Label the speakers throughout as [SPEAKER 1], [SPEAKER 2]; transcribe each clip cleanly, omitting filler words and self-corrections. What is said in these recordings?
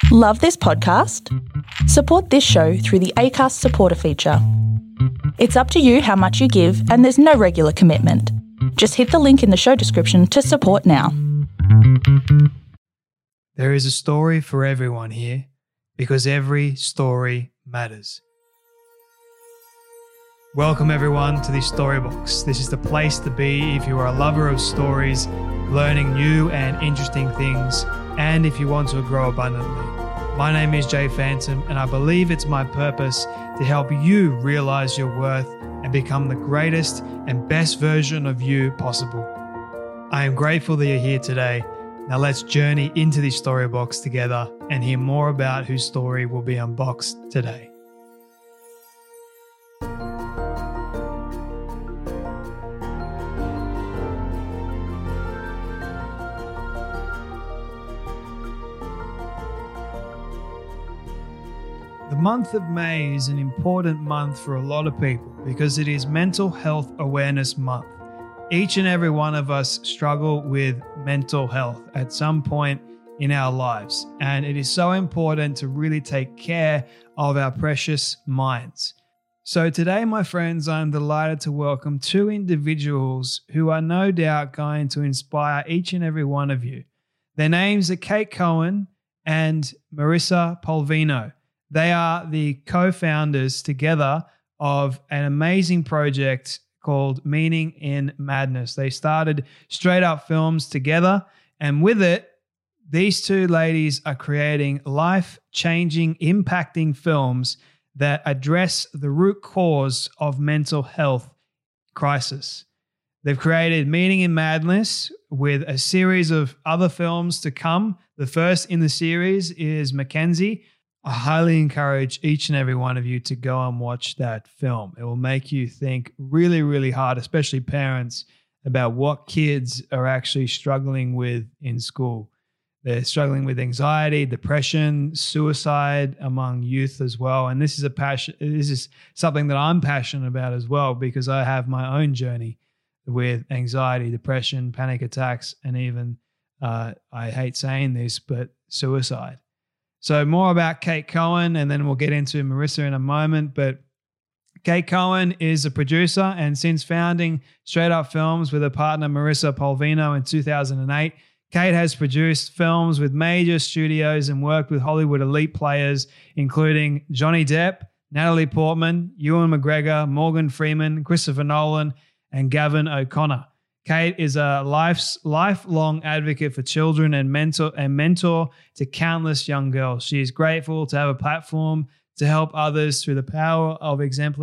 [SPEAKER 1] Love this podcast? Support this show through the Acast supporter feature. It's up to you how much you give, and there's no regular commitment. Just hit the link in the show description to support now.
[SPEAKER 2] There is a story for everyone here because every story matters. Welcome everyone to this Storybox. This is the place to be if you are a lover of stories, learning new and interesting things, and if you want to grow abundantly. My name is Jay Phantom, and I believe it's my purpose to help you realize your worth and become the greatest and best version of you possible. I am grateful that you're here today. Now let's journey into this Storybox together and hear more about whose story will be unboxed today. The month of May is an important month for a lot of people because it is Mental Health Awareness Month. Each and every one of us struggle with mental health at some point in our lives, and it is so important to really take care of our precious minds. So today, my friends, I'm delighted to welcome two individuals who are no doubt going to inspire each and every one of you. Their names are Kate Cohen and Marissa Polvino. They are the co-founders together of an amazing project called Meaning in Madness. They started Straight Up Films together, and with it, these two ladies are creating life-changing, impacting films that address the root cause of mental health crisis. They've created Meaning in Madness with a series of other films to come. The first in the series is Mackenzie. I highly encourage each and every one of you to go and watch that film. It will make you think really, really hard, especially parents, about what kids are actually struggling with in school. They're struggling with anxiety, depression, suicide among youth as well. And this is something that I'm passionate about as well because I have my own journey with anxiety, depression, panic attacks, and even, I hate saying this, but suicide. So more about Kate Cohen, and then we'll get into Marissa in a moment. But Kate Cohen is a producer, and since founding Straight Up Films with her partner Marissa Polvino in 2008, Kate has produced films with major studios and worked with Hollywood elite players, including Johnny Depp, Natalie Portman, Ewan McGregor, Morgan Freeman, Christopher Nolan, and Gavin O'Connor. Kate is a lifelong advocate for children and mentor to countless young girls. She is grateful to have a platform to help others through the power of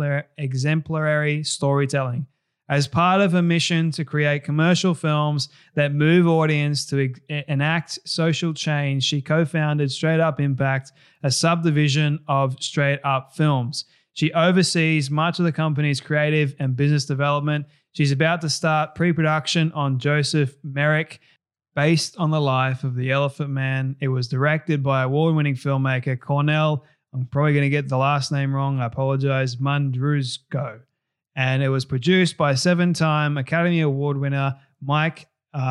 [SPEAKER 2] exemplary storytelling. As part of her mission to create commercial films that move audience to enact social change, she co-founded Straight Up Impact, a subdivision of Straight Up Films. She oversees much of the company's creative and business development. She's about to start pre-production on Joseph Merrick, based on the life of the Elephant Man. It was directed by award-winning filmmaker Cornell, I'm probably going to get the last name wrong, I apologize, Mundruzko. And it was produced by seven-time Academy Award winner Mike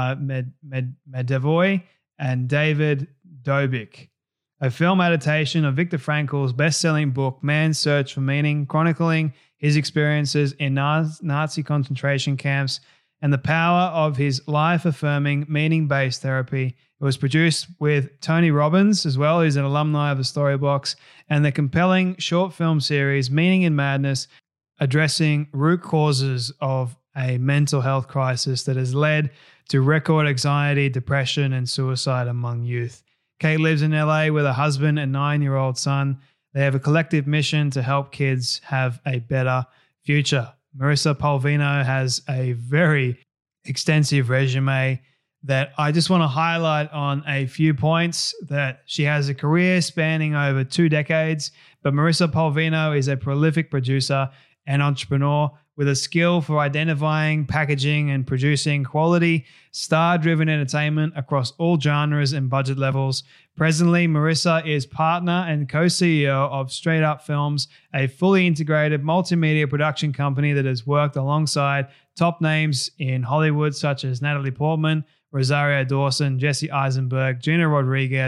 [SPEAKER 2] Medavoy and David Dobrik. A film adaptation of Viktor Frankl's best-selling book, Man's Search for Meaning, chronicling his experiences in Nazi concentration camps and the power of his life-affirming, meaning-based therapy. It was produced with Tony Robbins as well, who's an alumni of the Storybox, and the compelling short film series, Meaning in Madness, addressing root causes of a mental health crisis that has led to record anxiety, depression, and suicide among youth. Kate lives in LA with her husband and 9-year-old son. They have a collective mission to help kids have a better future. Marissa Polvino has a very extensive resume that I just want to highlight on a few points. That she has a career spanning over 2 decades, but Marissa Polvino is a prolific producer and entrepreneur with a skill for identifying, packaging, and producing quality, star-driven entertainment across all genres and budget levels. Presently, Marissa is partner and co-CEO of Straight Up Films, a fully integrated multimedia production company that has worked alongside top names in Hollywood such as Natalie Portman, Rosario Dawson, Jesse Eisenberg, Gina Rodriguez,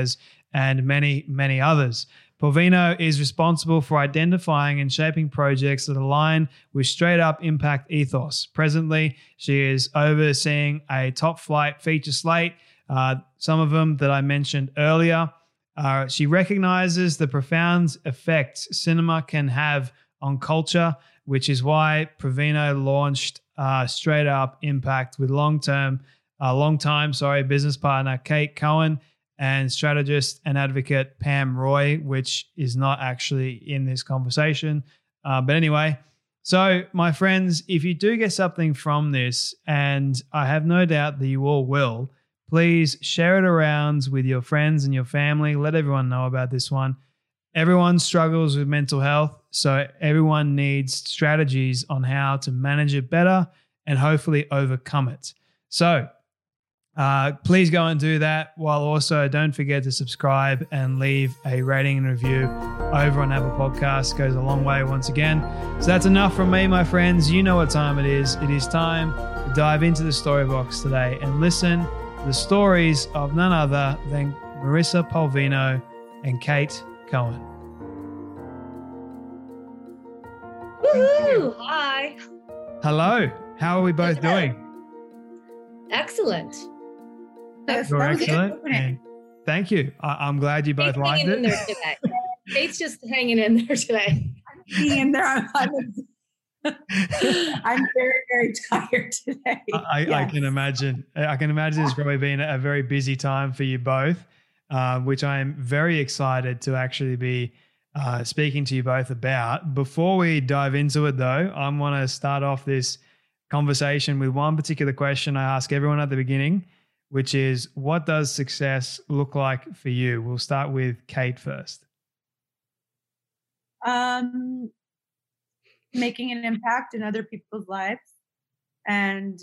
[SPEAKER 2] and many, many others. Polvino is responsible for identifying and shaping projects that align with Straight Up Impact ethos. Presently, she is overseeing a top flight feature slate, some of them that I mentioned earlier. She recognizes the profound effects cinema can have on culture, which is why Polvino launched Straight Up Impact with long-time business partner Kate Cohen and strategist and advocate Pam Roy, which is not actually in this conversation. But anyway, so my friends, if you do get something from this, and I have no doubt that you all will, please share it around with your friends and your family. Let everyone know about this one. Everyone struggles with mental health, so everyone needs strategies on how to manage it better and hopefully overcome it. So please go and do that, while also don't forget to subscribe and leave a rating and review over on Apple Podcasts. Goes a long way once again. So that's enough from me, my friends. You know what time it is. It is time to dive into the story box today and listen to the stories of none other than Marissa Polvino and Kate Cohen.
[SPEAKER 3] Woohoo! Hi.
[SPEAKER 2] Hello. How are we both doing?
[SPEAKER 3] Excellent.
[SPEAKER 2] You're excellent. And thank you. I'm glad you both liked it.
[SPEAKER 3] In there today. Kate's just hanging in there today.
[SPEAKER 4] Hanging in there. I'm very, very tired today.
[SPEAKER 2] I can imagine. I can imagine it's probably been a very busy time for you both, which I am very excited to actually be speaking to you both about. Before we dive into it, though, I want to start off this conversation with one particular question I ask everyone at the beginning, which is, what does success look like for you? We'll start with Kate first.
[SPEAKER 4] Making an impact in other people's lives, and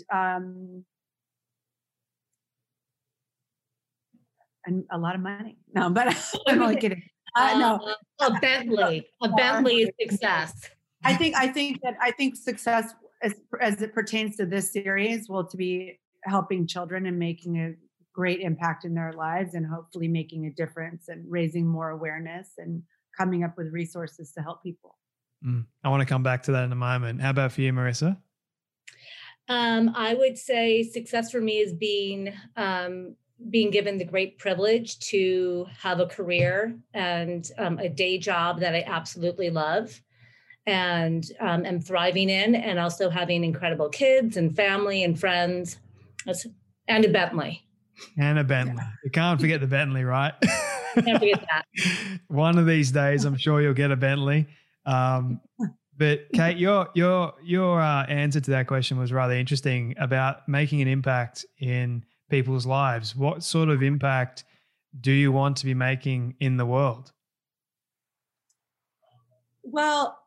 [SPEAKER 4] a lot of money. No, but I'm only kidding. No,
[SPEAKER 3] a Bentley. A Bentley is success.
[SPEAKER 4] I think success, as it pertains to this series, will to be helping children and making a great impact in their lives, and hopefully making a difference and raising more awareness and coming up with resources to help people.
[SPEAKER 2] I want to come back to that in a moment. How about for you, Marissa?
[SPEAKER 3] I would say success for me is being given the great privilege to have a career and a day job that I absolutely love and am thriving in, and also having incredible kids and family and friends, and a Bentley.
[SPEAKER 2] And a Bentley. You can't forget the Bentley, right?
[SPEAKER 3] Can't forget that.
[SPEAKER 2] One of these days, I'm sure you'll get a Bentley. But Kate, your answer to that question was rather interesting about making an impact in people's lives. What sort of impact do you want to be making in the world?
[SPEAKER 4] Well,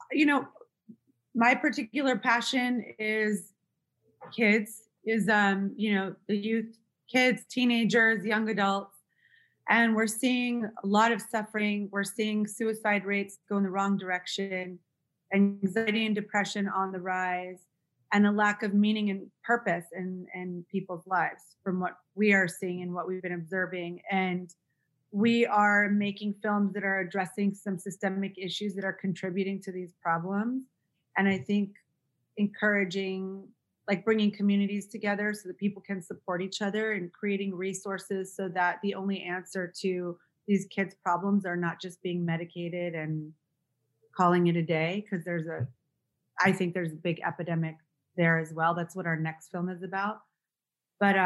[SPEAKER 4] my particular passion is kids, the youth, kids, teenagers, young adults. And we're seeing a lot of suffering. We're seeing suicide rates go in the wrong direction, anxiety and depression on the rise, and a lack of meaning and purpose in people's lives from what we are seeing and what we've been observing. And we are making films that are addressing some systemic issues that are contributing to these problems. And I think encouraging, bringing communities together so that people can support each other, and creating resources so that the only answer to these kids' problems are not just being medicated and calling it a day, because I think there's a big epidemic there as well. That's what our next film is about. But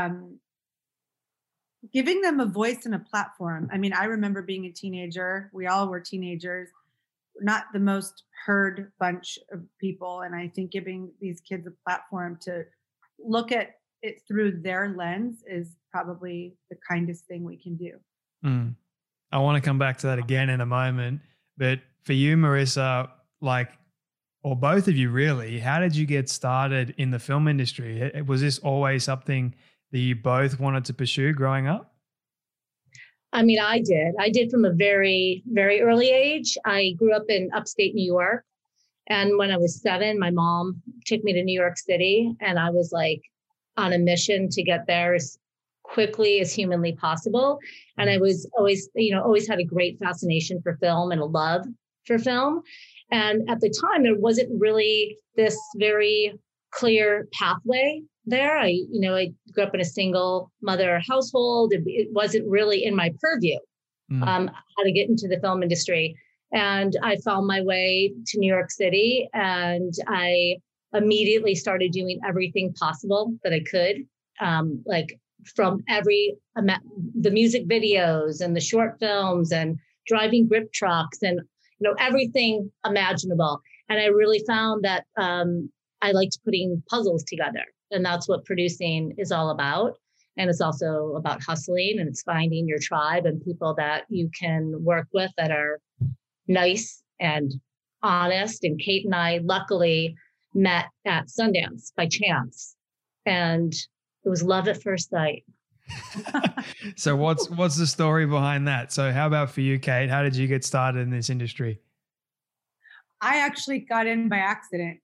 [SPEAKER 4] giving them a voice and a platform. I mean, I remember being a teenager. We all were teenagers. We're not the most heard bunch of people. And I think giving these kids a platform to look at it through their lens is probably the kindest thing we can do.
[SPEAKER 2] I want to come back to that again in a moment. But for you, Marissa, or both of you really, how did you get started in the film industry? Was this always something that you both wanted to pursue growing up?
[SPEAKER 3] I mean, I did from a very, very early age. I grew up in upstate New York. And when I was 7, my mom took me to New York City, and I was on a mission to get there as quickly as humanly possible. And I was always had a great fascination for film and a love for film. And at the time, there wasn't really this very clear pathway there. I grew up in a single mother household. It wasn't really in my purview how to get into the film industry. And I found my way to New York City, and I immediately started doing everything possible that I could, like from the music videos and the short films and driving grip trucks and everything imaginable. And I really found that I liked putting puzzles together, and that's what producing is all about. And it's also about hustling, and it's finding your tribe and people that you can work with that are nice and honest. And Kate and I luckily met at Sundance by chance, and it was love at first sight.
[SPEAKER 2] So what's the story behind that? So how about for you, Kate? How did you get started in this industry?
[SPEAKER 4] I actually got in by accident.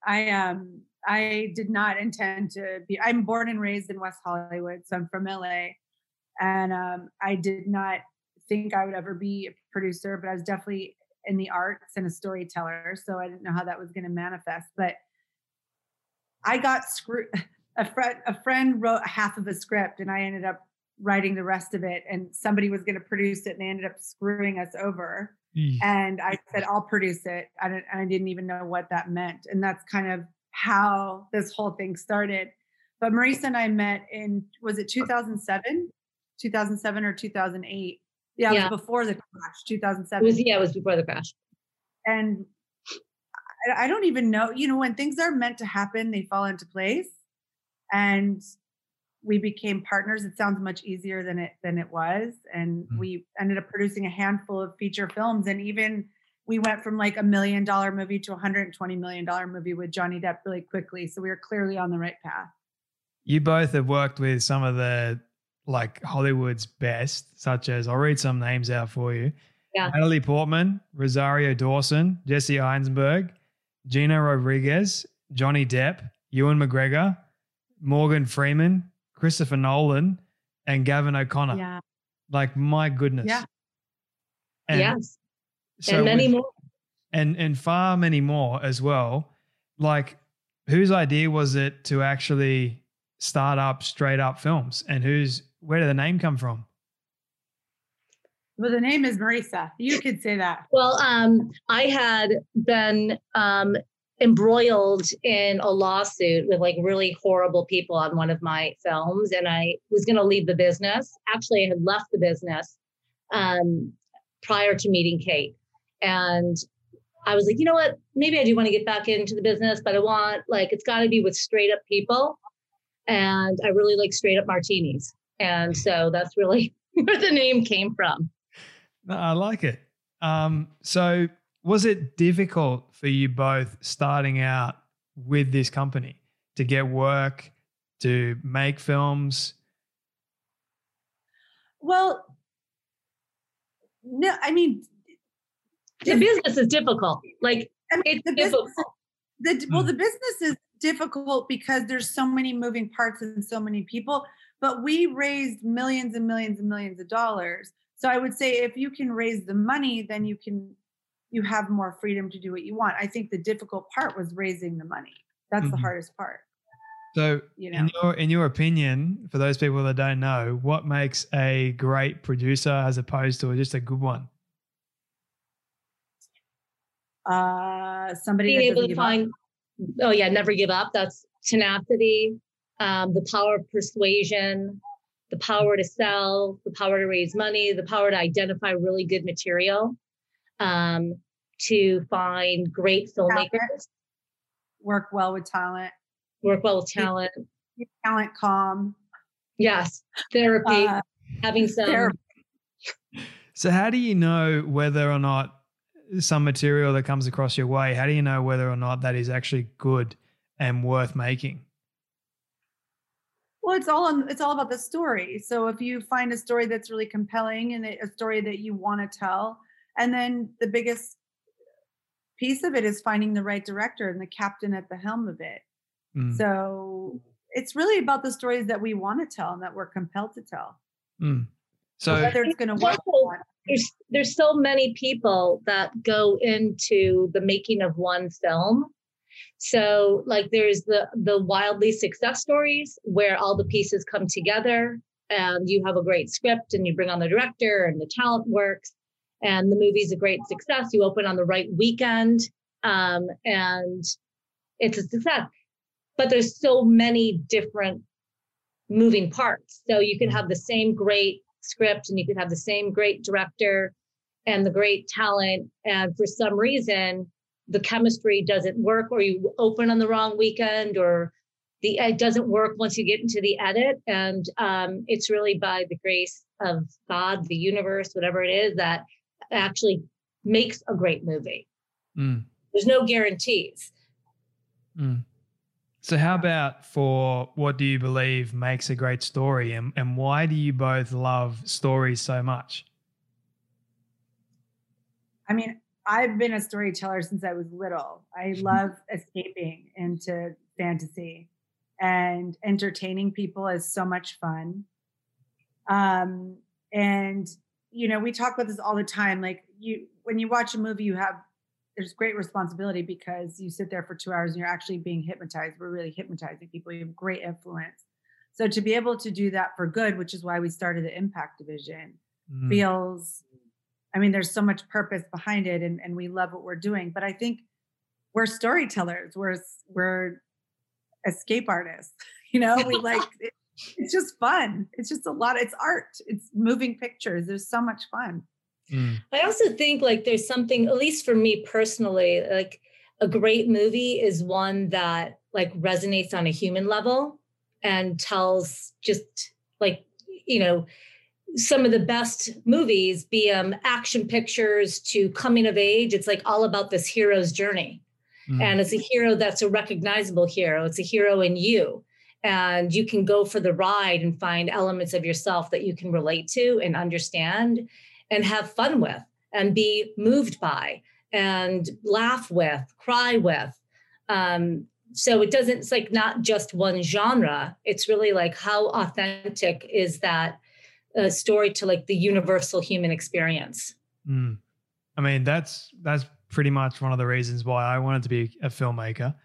[SPEAKER 4] I did not intend to be. I'm born and raised in West Hollywood, so I'm from LA, and I did not think I would ever be a producer, but I was definitely in the arts and a storyteller, so I didn't know how that was going to manifest. But I got screwed. A friend wrote half of a script, and I ended up writing the rest of it, and somebody was going to produce it, and they ended up screwing us over. And I said, I'll produce it. I didn't even know what that meant. And that's kind of how this whole thing started. But Marisa and I met was it 2007 or 2008? Yeah, it was before the crash, 2007.
[SPEAKER 3] It was before the crash.
[SPEAKER 4] And I don't even know, when things are meant to happen, they fall into place. And we became partners. It sounds much easier than it was. And we ended up producing a handful of feature films. And even we went from like $1 million movie to $120 million movie with Johnny Depp really quickly. So we were clearly on the right path.
[SPEAKER 2] You both have worked with some of the like Hollywood's best, such as, I'll read some names out for you.
[SPEAKER 3] Yeah.
[SPEAKER 2] Natalie Portman, Rosario Dawson, Jesse Eisenberg, Gina Rodriguez, Johnny Depp, Ewan McGregor, Morgan Freeman, Christopher Nolan, and Gavin O'Connor.
[SPEAKER 4] Yeah.
[SPEAKER 2] Like, my goodness.
[SPEAKER 4] Yeah.
[SPEAKER 3] And, yes.
[SPEAKER 2] So
[SPEAKER 3] and many more.
[SPEAKER 2] And far many more as well. Like, whose idea was it to actually start up Straight Up Films, and where did the name come from?
[SPEAKER 4] Well, the name is Marisa. You could say that.
[SPEAKER 3] Well, I had been embroiled in a lawsuit with like really horrible people on one of my films, and I was going to leave the business. Actually, I had left the business prior to meeting Kate, and I was like, you know what? Maybe I do want to get back into the business, but I want it's got to be with straight up people, and I really like straight up martinis, and so that's really where the name came from.
[SPEAKER 2] No, I like it. So was it difficult for you both starting out with this company to get work, to make films?
[SPEAKER 3] Well, no, I mean, the business is difficult. It's difficult.
[SPEAKER 4] The business is difficult because there's so many moving parts and so many people, but we raised millions and millions and millions of dollars. So I would say if you can raise the money, then you have more freedom to do what you want. I think the difficult part was raising the money. That's the hardest part.
[SPEAKER 2] So in your opinion, for those people that don't know, what makes a great producer as opposed to just a good one?
[SPEAKER 4] Somebody
[SPEAKER 3] being able to find, never give up. That's tenacity, the power of persuasion, the power to sell, the power to raise money, the power to identify really good material, to find great filmmakers.
[SPEAKER 4] Work well with talent.
[SPEAKER 3] Keep
[SPEAKER 4] talent calm.
[SPEAKER 3] Yes. Therapy. Having some. Therapy.
[SPEAKER 2] So how do you know whether or not some material that comes across your way, how do you know whether or not that is actually good and worth making?
[SPEAKER 4] Well, it's all about the story. So if you find a story that's really compelling and a story that you want to tell, and then the biggest piece of it is finding the right director and the captain at the helm of it. So it's really about the stories that we want to tell and that we're compelled to tell.
[SPEAKER 2] So
[SPEAKER 4] whether it's going to work or not.
[SPEAKER 3] There's so many people that go into the making of one film. So like there's the wildly success stories where all the pieces come together and you have a great script and you bring on the director and the talent works and the movie's a great success. You open on the right weekend and it's a success. But there's so many different moving parts. So you can have the same great script and you could have the same great director and the great talent. And for some reason, the chemistry doesn't work, or you open on the wrong weekend, or it doesn't work once you get into the edit. And it's really by the grace of God, the universe, whatever it is, that actually makes a great movie. There's no guarantees.
[SPEAKER 2] So how about for what do you believe makes a great story, and why do you both love stories so much?
[SPEAKER 4] I mean, I've been a storyteller since I was little. I love escaping into fantasy, and entertaining people is so much fun. And, you know, we talk about this all the time. Like when you watch a movie, there's great responsibility because you sit there for 2 hours and you're actually being hypnotized. We're really hypnotizing people. You have great influence. So to be able to do that for good, which is why we started the Impact Division, feels, I mean, there's so much purpose behind it and we love what we're doing. But I think we're storytellers. We're escape artists. You know, we like, it's just fun. It's just it's art. It's moving pictures. There's so much fun.
[SPEAKER 3] I also think like there's something, at least for me personally, like a great movie is one that like resonates on a human level and tells just like, you know, some of the best movies, be action pictures to coming of age. It's like all about this hero's journey. And it's a hero that's a recognizable hero. It's a hero in you. And you can go for the ride and find elements of yourself that you can relate to and understand and have fun with and be moved by and laugh with, cry with. So it's like not just one genre. It's really like how authentic is that story to like the universal human experience.
[SPEAKER 2] I mean, that's pretty much one of the reasons why I wanted to be a filmmaker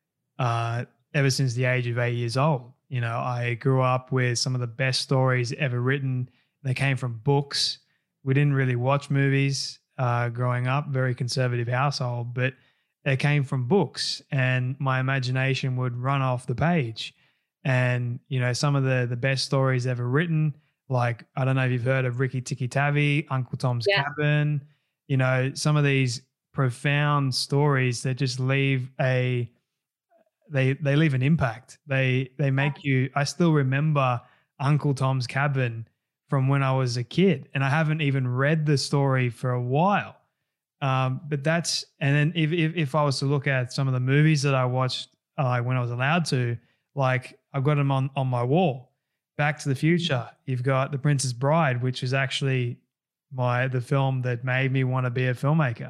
[SPEAKER 2] ever since the age of 8 years old. You know, I grew up with some of the best stories ever written. They came from books. We didn't really watch movies growing up, very conservative household, but they came from books and my imagination would run off the page. And, you know, some of the best stories ever written, like, I don't know if you've heard of Rikki Tikki Tavi, Uncle Tom's Cabin, you know, some of these profound stories that just leave they leave an impact. They make you, I still remember Uncle Tom's Cabin from when I was a kid, and I haven't even read the story for a while. But that's, and then if I was to look at some of the movies that I watched when I was allowed to, like I've got them on my wall. Back to the Future, you've got The Princess Bride, which is actually the film that made me want to be a filmmaker.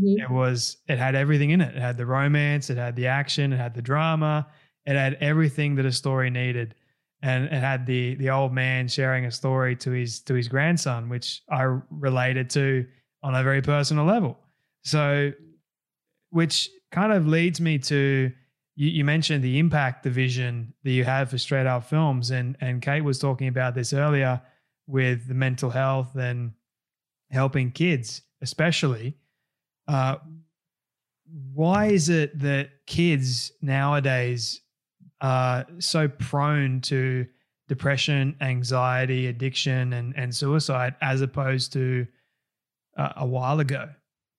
[SPEAKER 2] It had everything in it. It had the romance, it had the action, it had the drama, it had everything that a story needed. And it had the old man sharing a story to his grandson, which I related to on a very personal level. So, which kind of leads me to, you mentioned the Impact Division that you have for Straight Up Films, and Kate was talking about this earlier with the mental health and helping kids, especially. Why is it that kids nowadays are so prone to depression, anxiety, addiction, and suicide as opposed to a while ago?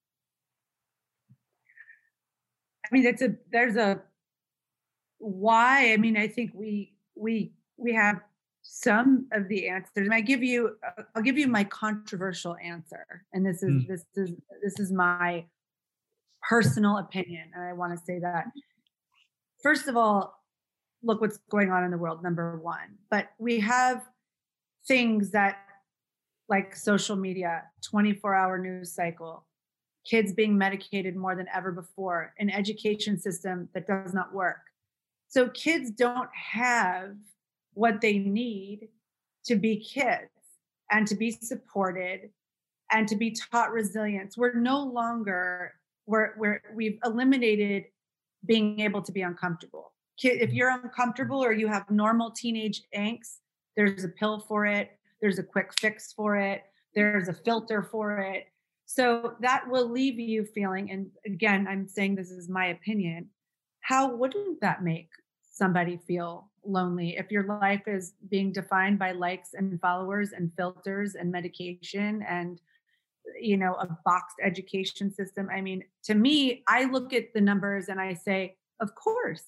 [SPEAKER 4] I mean, there's a why. I mean, I think we have some of the answers. And I'll give you my controversial answer. And this is my personal opinion. And I want to say that, first of all, look what's going on in the world, number one. But we have things that, like social media, 24-hour news cycle, kids being medicated more than ever before, an education system that does not work, So kids don't have what they need to be kids and to be supported and to be taught resilience. We're no longer, we've eliminated being able to be uncomfortable. If you're uncomfortable or you have normal teenage angst, there's a pill for it. There's a quick fix for it. There's a filter for it. So that will leave you feeling, and again, I'm saying this is my opinion, how wouldn't that make somebody feel lonely if your life is being defined by likes and followers and filters and medication and, you know, a boxed education system? I mean, to me, I look at the numbers and I say, of course.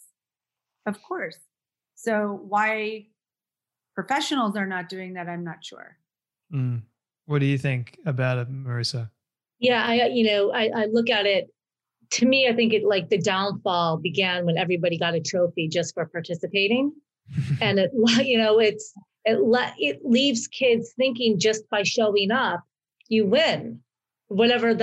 [SPEAKER 4] So why professionals are not doing that, I'm not sure.
[SPEAKER 2] What do you think about it, Marissa?
[SPEAKER 3] Yeah, I look at it. To me, I think like the downfall began when everybody got a trophy just for participating, and it leaves kids thinking just by showing up, you win, whatever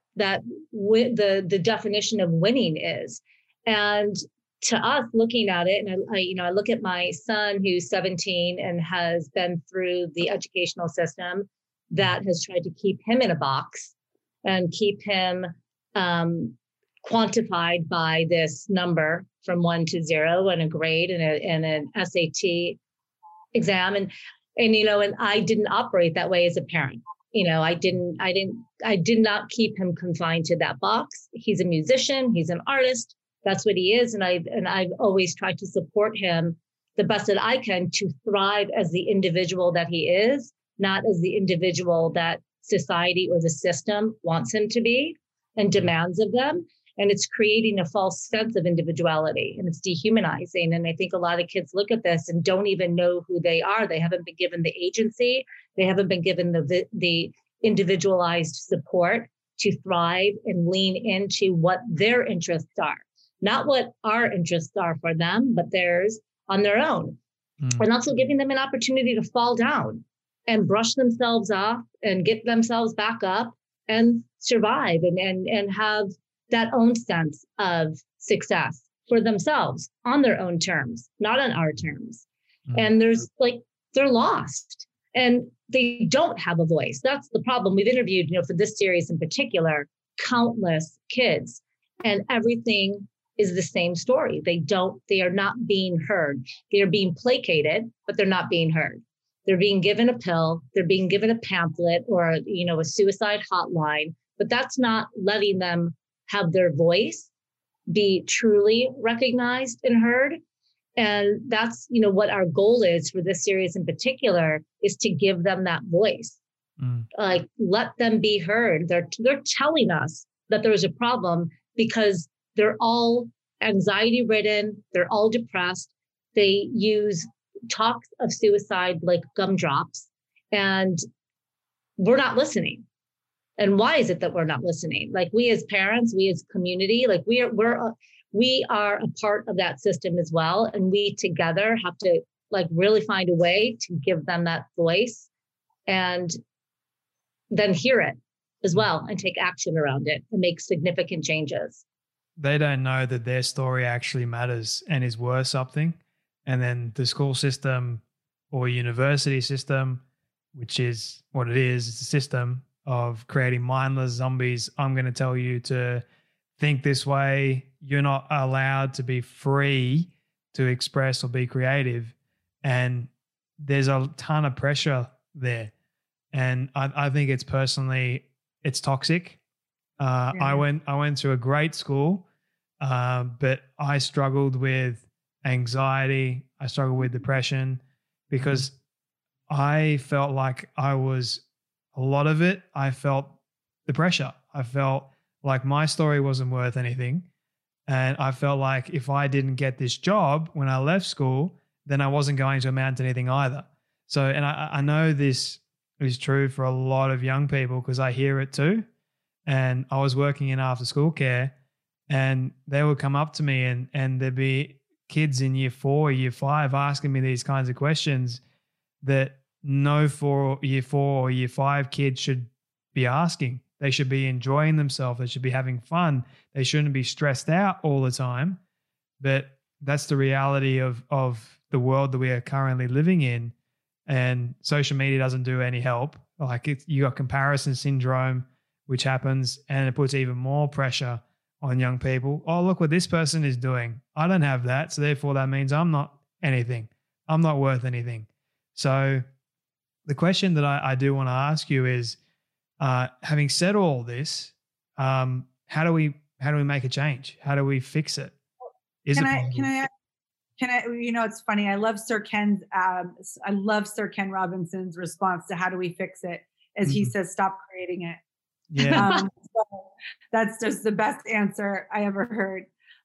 [SPEAKER 3] the definition of winning is. And to us, looking at it, and I look at my son who's 17 and has been through the educational system that has tried to keep him in a box and keep him quantified by this number from 1 to 0 and a grade and an SAT exam. And I didn't operate that way as a parent. I did not keep him confined to that box. He's a musician. He's an artist. That's what he is. And I've always tried to support him the best that I can to thrive as the individual that he is, not as the individual that society or the system wants him to be and demands of them. And it's creating a false sense of individuality, and it's dehumanizing. And I think a lot of kids look at this and don't even know who they are. They haven't been given the agency. They haven't been given the individualized support to thrive and lean into what their interests are, not what our interests are for them, but theirs on their own. And also giving them an opportunity to fall down and brush themselves off and get themselves back up and survive and have that own sense of success for themselves on their own terms, not on our terms. And they're lost and they don't have a voice. That's the problem. We've interviewed, for this series in particular, countless kids, and everything is the same story. They are not being heard. They are being placated, but they're not being heard. They're being given a pill. They're being given a pamphlet or, a suicide hotline, but that's not letting them have their voice be truly recognized and heard. And that's, what our goal is for this series in particular, is to give them that voice. Like, let them be heard. They're telling us that there's a problem because they're all anxiety ridden. They're all depressed. They use talk of suicide like gumdrops, and we're not listening. And why is it that we're not listening? Like, we as parents, we as community, like we are a part of that system as well. And we together have to really find a way to give them that voice and then hear it as well and take action around it and make significant changes.
[SPEAKER 2] They don't know that their story actually matters and is worth something. And then the school system or university system, which is what it is, it's a system of creating mindless zombies. I'm going to tell you to think this way. You're not allowed to be free to express or be creative. And there's a ton of pressure there. And I think it's toxic. I went to a great school, but I struggled with anxiety. I struggled with depression because I felt like a lot of it, I felt the pressure. I felt like my story wasn't worth anything. And I felt like if I didn't get this job when I left school, then I wasn't going to amount to anything either. So, and I know this is true for a lot of young people because I hear it too. And I was working in after school care, and they would come up to me and there'd be kids in year 4, year 5 asking me these kinds of questions that no year 4 or year 5 kids should be asking. They should be enjoying themselves. They should be having fun. They shouldn't be stressed out all the time. But that's the reality of the world that we are currently living in. And social media doesn't do any help. Like you got comparison syndrome, which happens, and it puts even more pressure on young people. Oh, look what this person is doing. I don't have that. So therefore that means I'm not anything. I'm not worth anything. So the question that I do want to ask you is, having said all this, how do we make a change? How do we fix it?
[SPEAKER 4] Can I, it's funny. I love Sir Ken Robinson's response to how do we fix it, as he says, stop creating it.
[SPEAKER 2] Yeah.
[SPEAKER 4] So that's just the best answer I ever heard.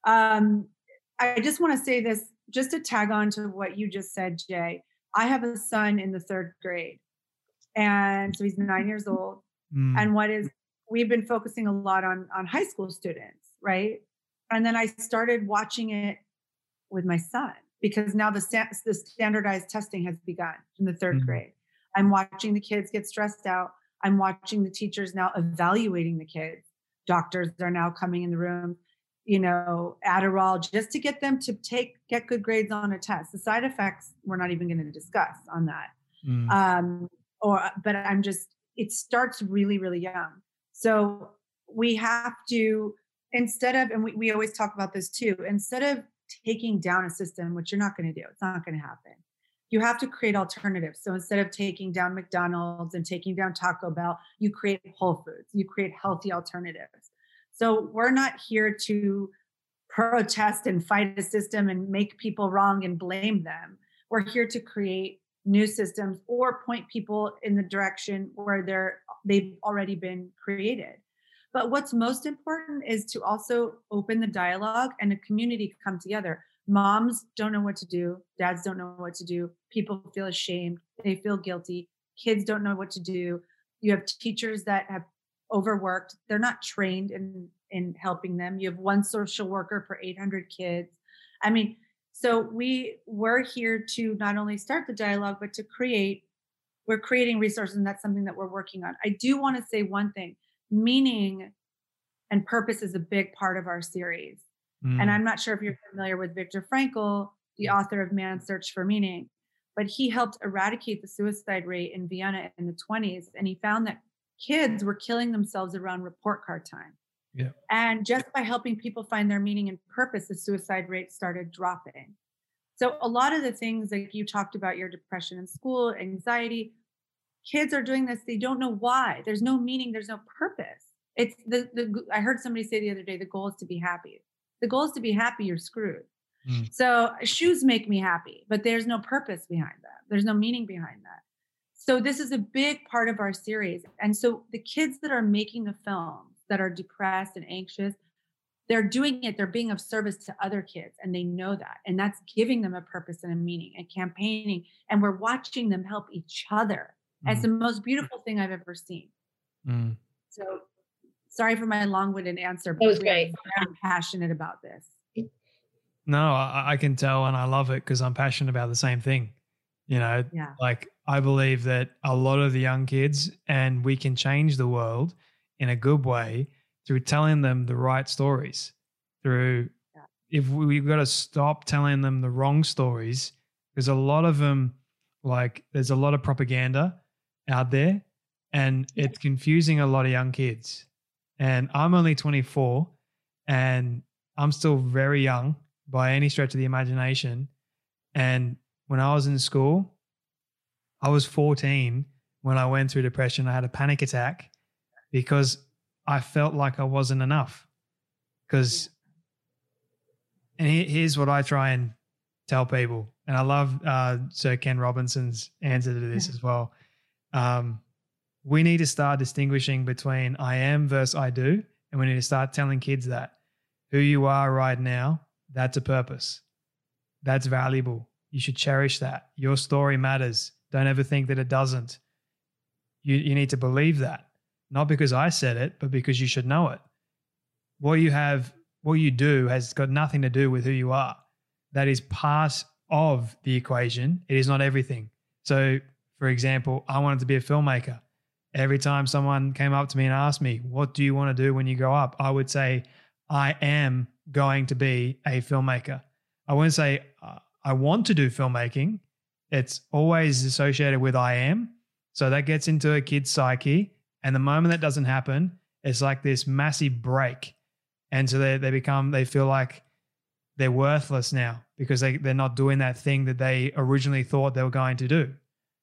[SPEAKER 4] I just want to say this, just to tag on to what you just said, Jay. I have a son in the 3rd grade, and so he's 9 years old. And we've been focusing a lot on high school students, right? And then I started watching it with my son, because now the standardized testing has begun in the 3rd grade. I'm watching the kids get stressed out. I'm watching the teachers now evaluating the kids. Doctors are now coming in the room, Adderall, just to get them to get good grades on a test. The side effects we're not even going to discuss on that. But it starts really, really young. So we have to, and we always talk about this too, instead of taking down a system, which you're not going to do, it's not going to happen. You have to create alternatives. So instead of taking down McDonald's and taking down Taco Bell, you create Whole Foods, you create healthy alternatives. So we're not here to protest and fight a system and make people wrong and blame them. We're here to create new systems or point people in the direction where they've already been created. But what's most important is to also open the dialogue and a community come together. Moms don't know what to do. Dads don't know what to do. People feel ashamed. They feel guilty. Kids don't know what to do. You have teachers that have overworked. They're not trained in helping them. You have one social worker per 800 kids. I mean, so we're here to not only start the dialogue, but we're creating resources, and that's something that we're working on. I do want to say one thing. Meaning and purpose is a big part of our series. And I'm not sure if you're familiar with Viktor Frankl, the author of Man's Search for Meaning, but he helped eradicate the suicide rate in Vienna in the 1920s. And he found that kids were killing themselves around report card time.
[SPEAKER 2] Yeah.
[SPEAKER 4] And just by helping people find their meaning and purpose, the suicide rate started dropping. So a lot of the things like you talked about, your depression in school, anxiety, kids are doing this. They don't know why. There's no meaning. There's no purpose. It's I heard somebody say the other day, the goal is to be happy. The goal is to be happy. You're screwed. So shoes make me happy, but there's no purpose behind that. There's no meaning behind that. So this is a big part of our series. And so the kids that are making the films that are depressed and anxious, they're doing it. They're being of service to other kids, and they know that. And that's giving them a purpose and a meaning and campaigning. And we're watching them help each other. It's the most beautiful thing I've ever seen. So sorry for my long-winded answer, but
[SPEAKER 3] that was great.
[SPEAKER 4] I'm passionate about this.
[SPEAKER 2] No, I can tell, and I love it because I'm passionate about the same thing. Like I believe that a lot of the young kids, and we can change the world in a good way through telling them the right stories. If we've got to stop telling them the wrong stories, because a lot of them, like there's a lot of propaganda out there, and it's confusing a lot of young kids. And I'm only 24, and I'm still very young by any stretch of the imagination. And when I was in school, I was 14 when I went through depression. I had a panic attack because I felt like I wasn't enough. And here's what I try and tell people, and I love Sir Ken Robinson's answer to this as well. We need to start distinguishing between I am versus I do, and we need to start telling kids that who you are right now, that's a purpose. That's valuable. You should cherish that. Your story matters. Don't ever think that it doesn't. You need to believe that, not because I said it, but because you should know it. What you do has got nothing to do with who you are. That is part of the equation. It is not everything. So, for example, I wanted to be a filmmaker. Every time someone came up to me and asked me, what do you want to do when you grow up? I would say, I am going to be a filmmaker. I wouldn't say I want to do filmmaking. It's always associated with I am. So that gets into a kid's psyche. And the moment that doesn't happen, it's like this massive break. And so they feel like they're worthless now because they're not doing that thing that they originally thought they were going to do.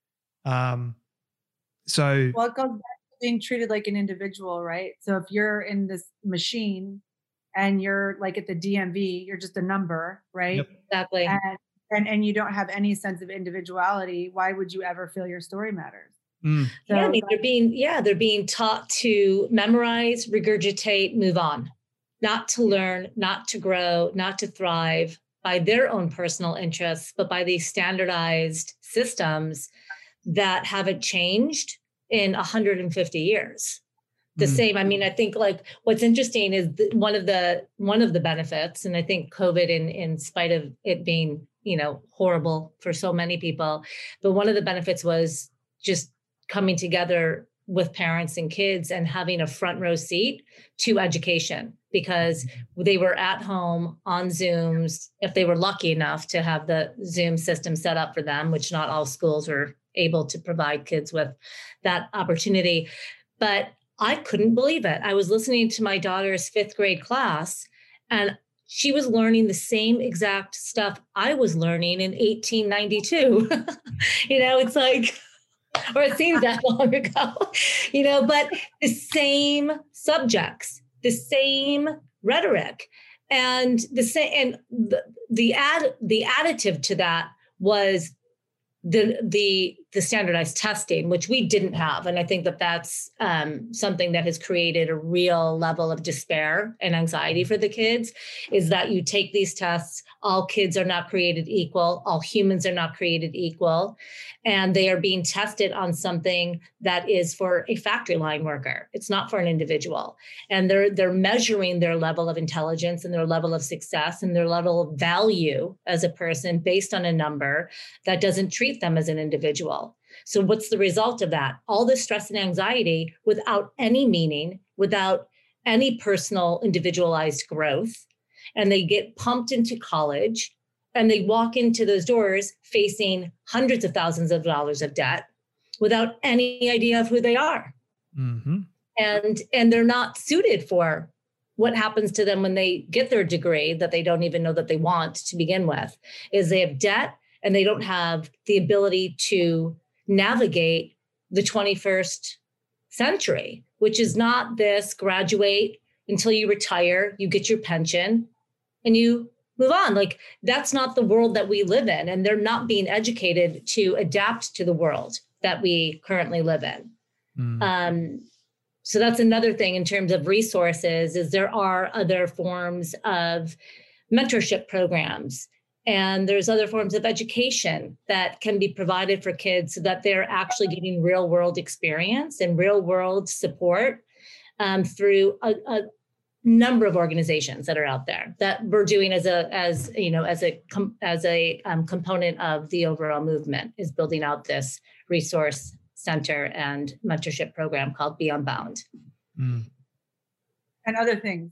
[SPEAKER 2] So
[SPEAKER 4] well, it goes back to being treated like an individual, right? So if you're in this machine and you're like at the DMV, you're just a number, right?
[SPEAKER 2] Yep.
[SPEAKER 3] Exactly.
[SPEAKER 4] And you don't have any sense of individuality, why would you ever feel your story matters?
[SPEAKER 2] Mm.
[SPEAKER 3] So, yeah, I mean, they're being taught to memorize, regurgitate, move on, not to learn, not to grow, not to thrive by their own personal interests, but by these standardized systems that haven't changed in 150 years. The same. I mean, I think like what's interesting is one of the benefits, and I think COVID, in spite of it being, horrible for so many people, but one of the benefits was just coming together with parents and kids and having a front row seat to education, because they were at home on Zooms, if they were lucky enough to have the Zoom system set up for them, which not all schools are able to provide kids with that opportunity. But I couldn't believe it. I was listening to my daughter's 5th grade class, and she was learning the same exact stuff I was learning in 1892. It's like, or it seems that long ago, but the same subjects, the same rhetoric, and the additive to that was the standardized testing, which we didn't have. And I think that that's something that has created a real level of despair and anxiety for the kids, is that you take these tests, all kids are not created equal, all humans are not created equal, and they are being tested on something that is for a factory line worker. It's not for an individual. And they're measuring their level of intelligence and their level of success and their level of value as a person based on a number that doesn't treat them as an individual. So what's the result of that? All this stress and anxiety without any meaning, without any personal individualized growth. And they get pumped into college and they walk into those doors facing hundreds of thousands of dollars of debt without any idea of who they are.
[SPEAKER 2] Mm-hmm.
[SPEAKER 3] And they're not suited for what happens to them when they get their degree that they don't even know that they want to begin with, is they have debt and they don't have the ability to navigate the 21st century, which is not this graduate until you retire, you get your pension and you move on. Like, that's not the world that we live in. And they're not being educated to adapt to the world that we currently live in. So that's another thing in terms of resources, is there are other forms of mentorship programs, and there's other forms of education that can be provided for kids so that they're actually getting real world experience and real world support through a number of organizations that are out there that we're doing as a component of the overall movement, is building out this resource center and mentorship program called Be Unbound.
[SPEAKER 4] And other things.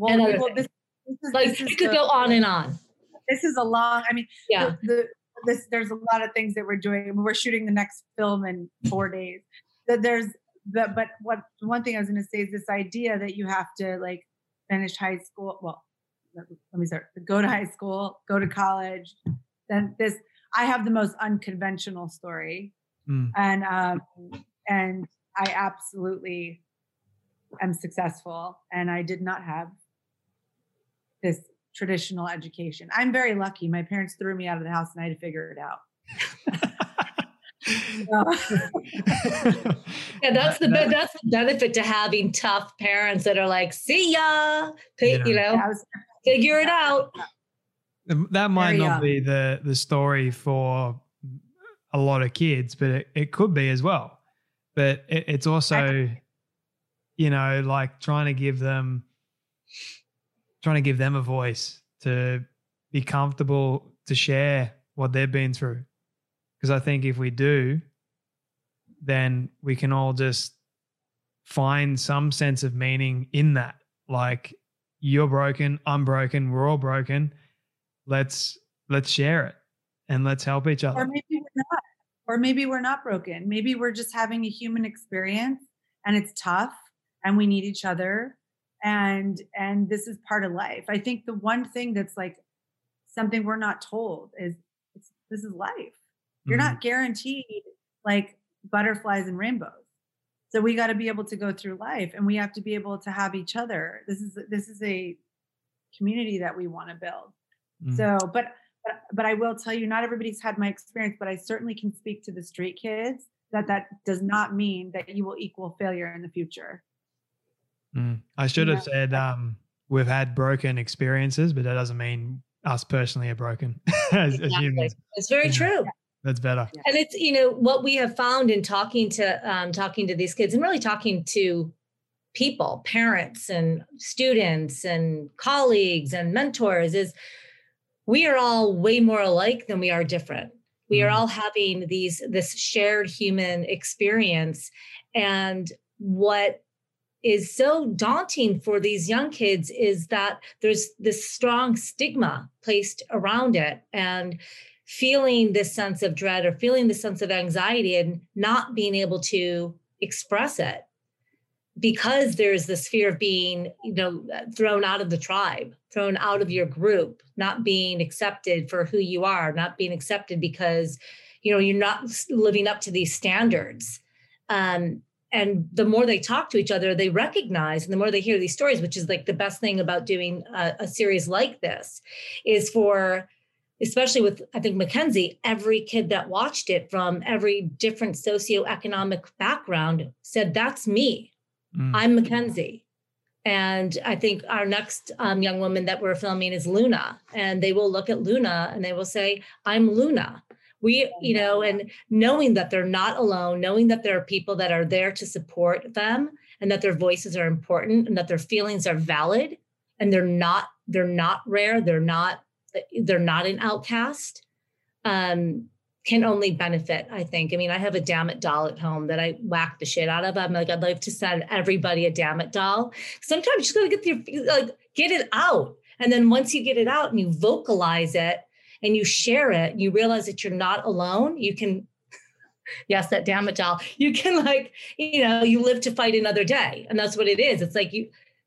[SPEAKER 3] It could go on and on.
[SPEAKER 4] This is a long,
[SPEAKER 3] yeah.
[SPEAKER 4] There's a lot of things that we're doing. We're shooting the next film in 4 days. But one thing I was going to say is this idea that you have to like finish high school. Well, let me start. Go to high school, go to college. Then I have the most unconventional story. And I absolutely am successful, and I did not have this traditional education. I'm very lucky. My parents threw me out of the house and I had to figure it out.
[SPEAKER 3] Yeah, that's the benefit to having tough parents that are like, see ya, figure it out.
[SPEAKER 2] That might not be the story for a lot of kids, but it could be as well. But it's also, like trying to give them a voice to be comfortable to share what they've been through. Because I think if we do, then we can all just find some sense of meaning in that. Like, you're broken, I'm broken, we're all broken. Let's let's share it and let's help each other.
[SPEAKER 4] Or maybe we're not. Or maybe we're not broken. Maybe we're just having a human experience and it's tough and we need each other. And this is part of life. I think the one thing that's like something we're not told is this is life. You're not guaranteed like butterflies and rainbows. So we got to be able to go through life and we have to be able to have each other. This is a community that we want to build. So, but I will tell you, not everybody's had my experience, but I certainly can speak to the street kids that does not mean that you will equal failure in the future.
[SPEAKER 2] I should have said we've had broken experiences, but that doesn't mean us personally are broken as humans.
[SPEAKER 3] It's very true.
[SPEAKER 2] That's better.
[SPEAKER 3] And it's, what we have found in talking to these kids and really talking to people, parents and students and colleagues and mentors is we are all way more alike than we are different. We are all having this shared human experience. And what is so daunting for these young kids is that there's this strong stigma placed around it, and feeling this sense of dread or feeling this sense of anxiety and not being able to express it because there's this fear of being, thrown out of the tribe, thrown out of your group, not being accepted for who you are, not being accepted because, you're not living up to these standards. And the more they talk to each other, they recognize, and the more they hear these stories, which is like the best thing about doing a series like this, is for, especially with, I think, Mackenzie, every kid that watched it from every different socioeconomic background said, that's me. I'm Mackenzie. And I think our next young woman that we're filming is Luna. And they will look at Luna and they will say, I'm Luna. And knowing that they're not alone, knowing that there are people that are there to support them and that their voices are important and that their feelings are valid and they're not rare, they're not an outcast, can only benefit, I think. I mean, I have a Damn It doll at home that I whack the shit out of. I'm like, I'd like to send everybody a Damn It doll. Sometimes you just gotta get it out. And then once you get it out and you vocalize it, and you share it, you realize that you're not alone. You can, yes, that Damn It doll, you can you live to fight another day. And that's what it is. It's like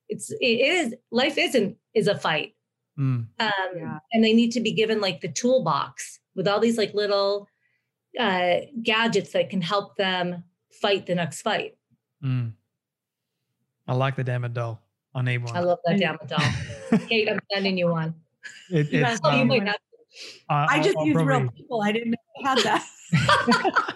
[SPEAKER 3] life is a fight. And they need to be given like the toolbox with all these like little gadgets that can help them fight the next fight.
[SPEAKER 2] I like the Damn It doll. I need one.
[SPEAKER 3] I love that Damn It doll. Kate, I'm sending you one.
[SPEAKER 2] You might not.
[SPEAKER 4] I just use real people. I didn't know I had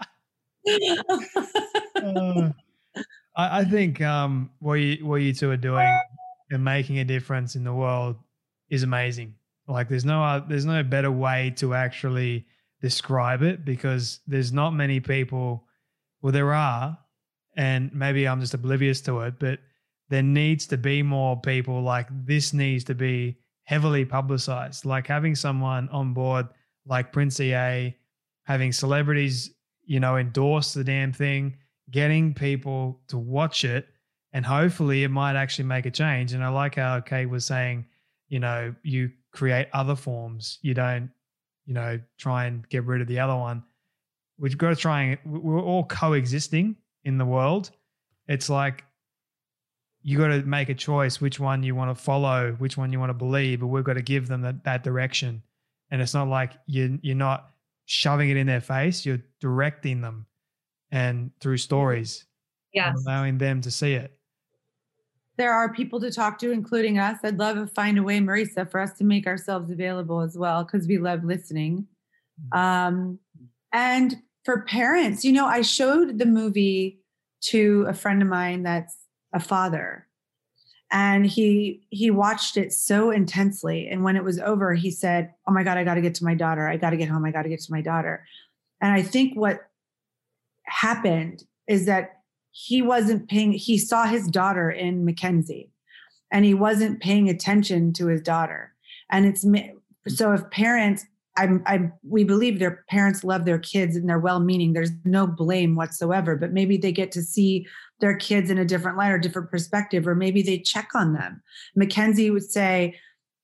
[SPEAKER 2] that. I think what you two are doing and making a difference in the world is amazing. Like there's no better way to actually describe it, because there's not many people. Well, there are, and maybe I'm just oblivious to it, but there needs to be more people like this. Needs to be heavily publicized, like having someone on board like Prince EA, having celebrities, endorse the damn thing, getting people to watch it, and hopefully it might actually make a change. And I like how Kate was saying, you create other forms. You don't, try and get rid of the other one. We've got to try and we're all coexisting in the world. It's like, you got to make a choice which one you want to follow, which one you want to believe, but we've got to give them that direction. And it's not like you're not shoving it in their face, you're directing them and through stories, allowing them to see it.
[SPEAKER 4] There are people to talk to, including us. I'd love to find a way, Marisa, for us to make ourselves available as well, because we love listening. And for parents, I showed the movie to a friend of mine that's a father, and he watched it so intensely. And when it was over, he said, oh my God, I got to get to my daughter. I got to get home. I got to get to my daughter. And I think what happened is that he saw his daughter in Mackenzie, and he wasn't paying attention to his daughter. And so if parents, we believe their parents love their kids and they're well-meaning. There's no blame whatsoever, but maybe they get to see their kids in a different light or different perspective, or maybe they check on them. Mackenzie would say,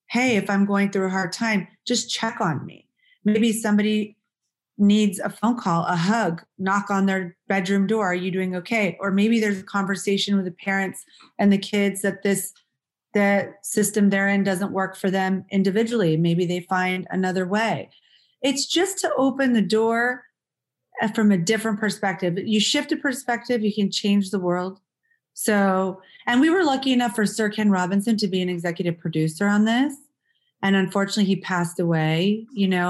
[SPEAKER 4] hey, if I'm going through a hard time, just check on me. Maybe somebody needs a phone call, a hug, knock on their bedroom door. Are you doing okay? Or maybe there's a conversation with the parents and the kids that the system they're in doesn't work for them individually. Maybe they find another way. It's just to open the door from a different perspective. You shift a perspective, you can change the world. So, and we were lucky enough for Sir Ken Robinson to be an executive producer on this. And unfortunately, he passed away,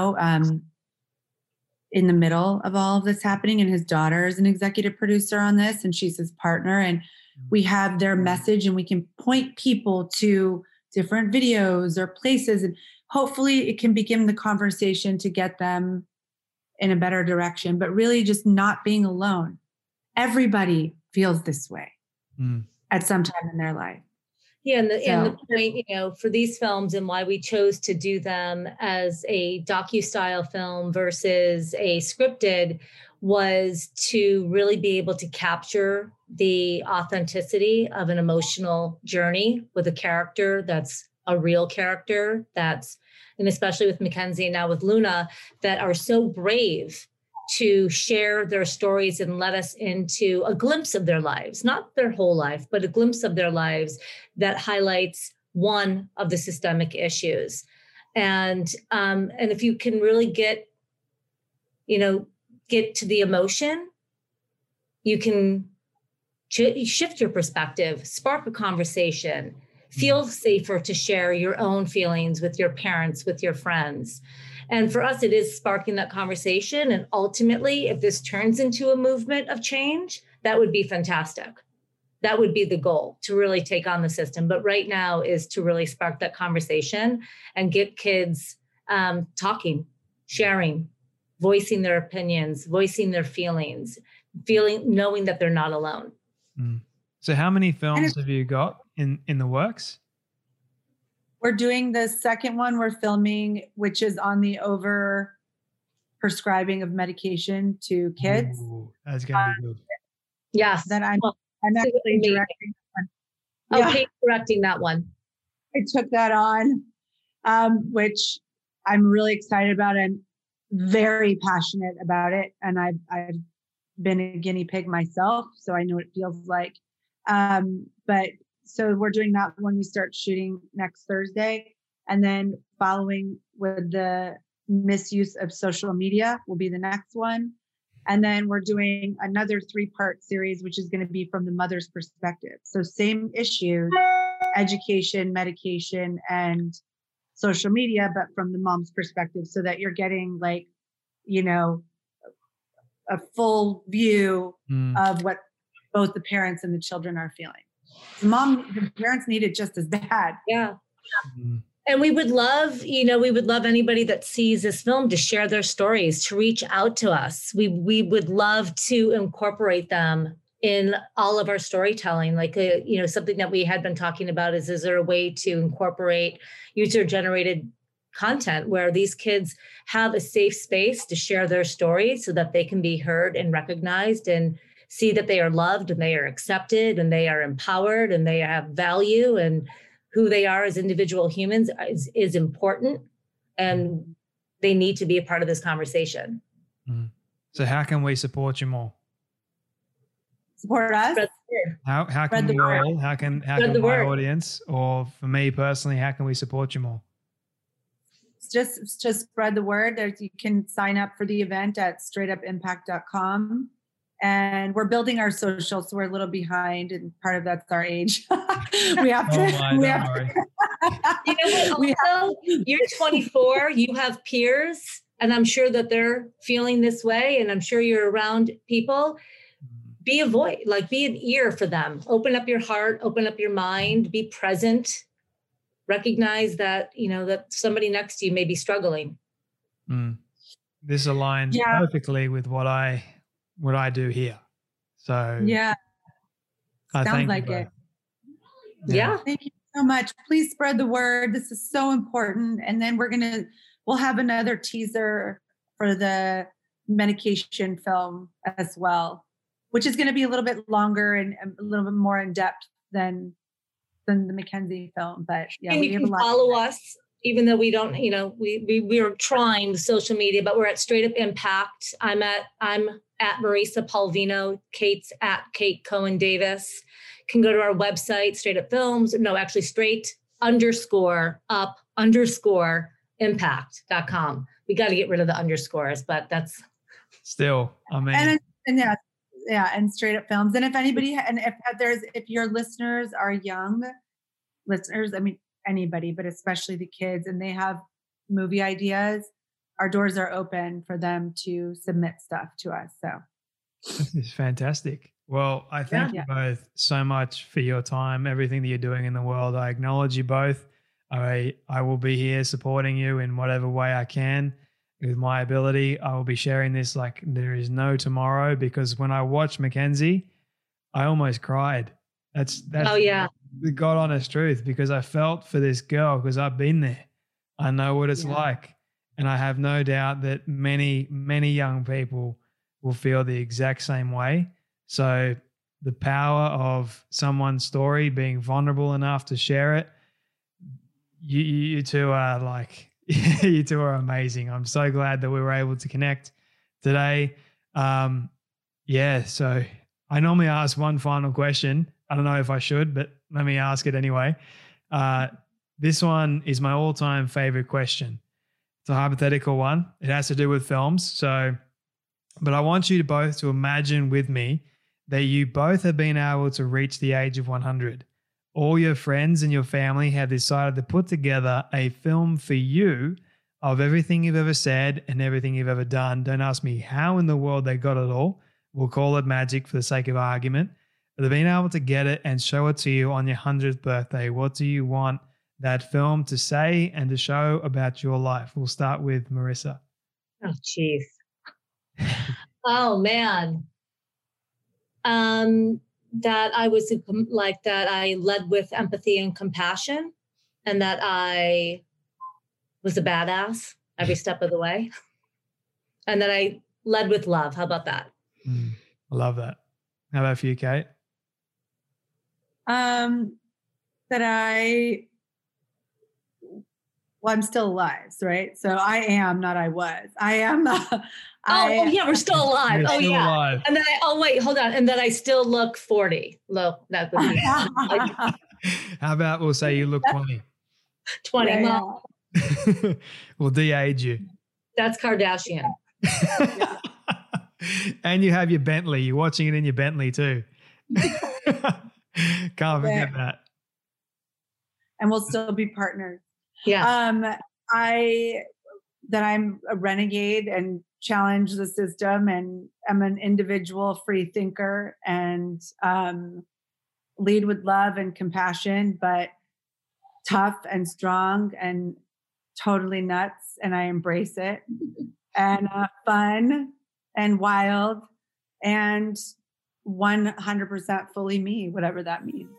[SPEAKER 4] in the middle of all of this happening. And his daughter is an executive producer on this, and she's his partner. And we have their message, and we can point people to different videos or places. And hopefully it can begin the conversation to get them in a better direction, but really just not being alone. Everybody feels this way at some time in their life.
[SPEAKER 3] Yeah, and the point, for these films and why we chose to do them as a docu-style film versus a scripted was to really be able to capture the authenticity of an emotional journey with a character that's a real character and especially with Mackenzie and now with Luna, that are so brave to share their stories and let us into a glimpse of their lives, not their whole life, but a glimpse of their lives that highlights one of the systemic issues. And if you can really get to the emotion, you can shift your perspective, spark a conversation, feel safer to share your own feelings with your parents, with your friends. And for us, it is sparking that conversation. And ultimately, if this turns into a movement of change, that would be fantastic. That would be the goal, to really take on the system. But right now is to really spark that conversation and get kids talking, sharing, voicing their opinions, voicing their feelings, knowing that they're not alone.
[SPEAKER 2] So how many films have you got in the works?
[SPEAKER 4] We're doing the second one we're filming, which is on the over prescribing of medication to kids.
[SPEAKER 2] Ooh, that's going to be good.
[SPEAKER 3] Yes.
[SPEAKER 4] That I'm actually directing.
[SPEAKER 3] Okay, directing that one.
[SPEAKER 4] I took that on, which I'm really excited about. I'm very passionate about it. And I've been a guinea pig myself, so I know what it feels like. But so we're doing that one. We start shooting next Thursday. And then following with the misuse of social media will be the next one. And then we're doing another 3-part series, which is going to be from the mother's perspective. So same issue, education, medication, and social media, but from the mom's perspective, so that you're getting a full view of what both the parents and the children are feeling. The parents need it just as bad.
[SPEAKER 3] Yeah. And we would love anybody that sees this film to share their stories, to reach out to us. We would love to incorporate them in all of our storytelling. Something that we had been talking about is there a way to incorporate user-generated content where these kids have a safe space to share their stories so that they can be heard and recognized and see that they are loved and they are accepted and they are empowered and they have value, and who they are as individual humans is important, and they need to be a part of this conversation.
[SPEAKER 2] So how can we support you more?
[SPEAKER 4] Support us?
[SPEAKER 2] How can we all, how can my audience, or for me personally, how can we support you more?
[SPEAKER 4] Just spread the word. You can sign up for the event at straightupimpact.com. And we're building our social, so we're a little behind, and part of that's our age. We have to.
[SPEAKER 3] You're 24. You have peers, and I'm sure that they're feeling this way. And I'm sure you're around people. Be a voice, be an ear for them. Open up your heart. Open up your mind. Be present. Recognize that that somebody next to you may be struggling.
[SPEAKER 2] This aligns perfectly with what I do here. So
[SPEAKER 4] yeah, sounds like it.
[SPEAKER 3] Yeah.
[SPEAKER 4] Thank you so much. Please spread the word. This is so important. And then we'll have another teaser for the medication film as well, which is going to be a little bit longer and a little bit more in depth than the Mackenzie film. But yeah,
[SPEAKER 3] and you can follow us even though we don't, we are trying with social media, but we're at Straight Up Impact. I'm at Marisa Palvino. Kate's at Kate Cohen Davis. Can go to our website, Straight Up Films. No, actually straight_up_impact.com. We got to get rid of the underscores, but that's
[SPEAKER 2] still, I mean.
[SPEAKER 4] And Straight Up Films. And if anybody, and if your listeners are young listeners, I mean, anybody, but especially the kids, and they have movie ideas, our doors are open for them to submit stuff to us. So
[SPEAKER 2] this is fantastic. Well, I thank you both so much for your time, everything that you're doing in the world. I acknowledge you both. I will be here supporting you in whatever way I can with my ability. I will be sharing this like there is no tomorrow, because when I watched Mackenzie, I almost cried. That's the God honest truth, because I felt for this girl, because I've been there. I know what it's like. And I have no doubt that many, many young people will feel the exact same way. So the power of someone's story, being vulnerable enough to share it, you two are like, you two are amazing. I'm so glad that we were able to connect today. So I normally ask one final question. I don't know if I should, but let me ask it anyway. This one is my all-time favorite question. It's a hypothetical one. It has to do with films. But I want you both to imagine with me that you both have been able to reach the age of 100. All your friends and your family have decided to put together a film for you of everything you've ever said and everything you've ever done. Don't ask me how in the world they got it all. We'll call it magic for the sake of argument. But they've been able to get it and show it to you on your 100th birthday. What do you want that film to say and to show about your life? We'll start with Marisa.
[SPEAKER 3] Oh, geez. Oh, man. That I was like, that I led with empathy and compassion, and that I was a badass every step of the way, and that I led with love. How about that?
[SPEAKER 2] I love that. How about for you, Kate?
[SPEAKER 4] I'm still alive, right? So I am, not I was. I am.
[SPEAKER 3] We're still alive.
[SPEAKER 2] Alive.
[SPEAKER 3] And then hold on. And then I still look 40. Look, that would be
[SPEAKER 2] How about we'll say you look 20?
[SPEAKER 3] 20.
[SPEAKER 4] Yeah.
[SPEAKER 2] We'll de-age you.
[SPEAKER 3] That's Kardashian.
[SPEAKER 2] And you have your Bentley. You're watching it in your Bentley too. Can't forget that.
[SPEAKER 4] And we'll still be partners.
[SPEAKER 3] Yeah.
[SPEAKER 4] That I'm a renegade and challenge the system, and I'm an individual free thinker, and lead with love and compassion, but tough and strong and totally nuts. And I embrace it, and fun and wild and 100% fully me, whatever that means.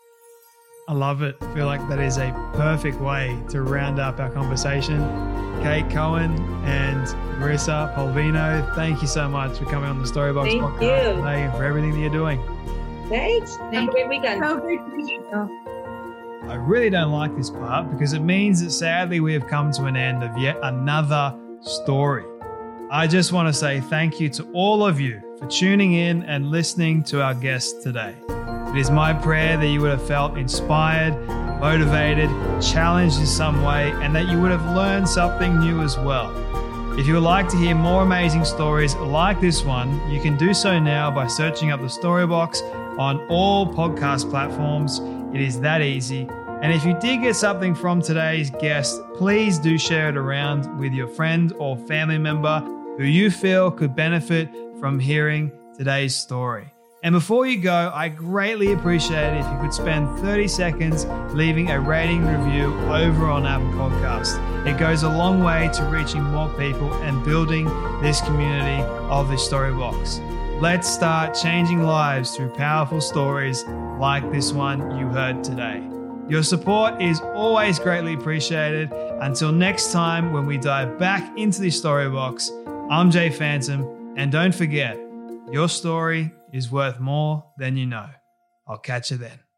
[SPEAKER 2] I love it. I feel like that is a perfect way to round up our conversation. Kate Cohen and Marisa Palvino, thank you so much for coming on the Storybox podcast today and for everything that you're doing.
[SPEAKER 3] Thanks. Have a great weekend.
[SPEAKER 4] So great to meet you.
[SPEAKER 2] I really don't like this part because it means that sadly we have come to an end of yet another story. I just want to say thank you to all of you for tuning in and listening to our guests today. It is my prayer that you would have felt inspired, motivated, challenged in some way, and that you would have learned something new as well. If you would like to hear more amazing stories like this one, you can do so now by searching up the Storybox on all podcast platforms. It is that easy. And if you did get something from today's guest, please do share it around with your friend or family member who you feel could benefit from hearing today's story. And before you go, I greatly appreciate it if you could spend 30 seconds leaving a rating review over on Apple Podcasts. It goes a long way to reaching more people and building this community of the Storybox. Let's start changing lives through powerful stories like this one you heard today. Your support is always greatly appreciated. Until next time, when we dive back into the Storybox, I'm Jay Phantom, and don't forget, your story is worth more than you know. I'll catch you then.